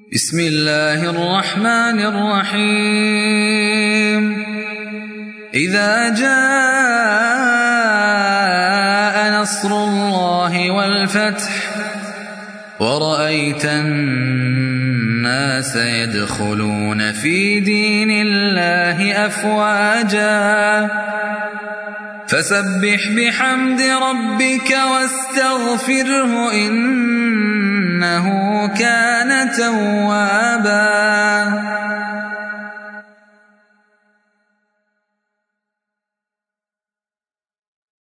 بسم الله الرحمن الرحيم إذا جاء نصر الله والفتح ورأيت الناس يدخلون في دين الله أفواجا فسبح بحمد ربك واستغفره إنه كان توابا